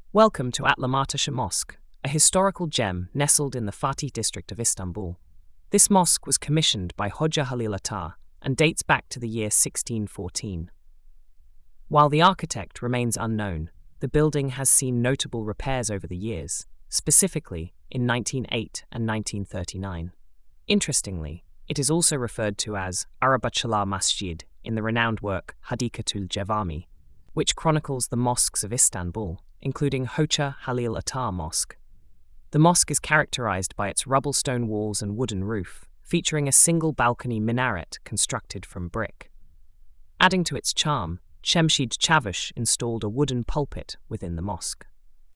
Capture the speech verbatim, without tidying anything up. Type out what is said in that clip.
Welcome to Atlamataşa Mosque, a historical gem nestled in the Fatih district of Istanbul. This mosque was commissioned by Hoca Halil Atar and dates back to the year sixteen fourteen. While the architect remains unknown, the building has seen notable repairs over the years, specifically in nineteen oh eight and nineteen thirty-nine. Interestingly, it is also referred to as Arabacılar Masjid in the renowned work Hadikatul Cevami, which chronicles the mosques of Istanbul, including Hoca Halil Atar Mosque. The mosque is characterized by its rubble stone walls and wooden roof, featuring a single balcony minaret constructed from brick. Adding to its charm, Cemşid Çavuş installed a wooden pulpit within the mosque.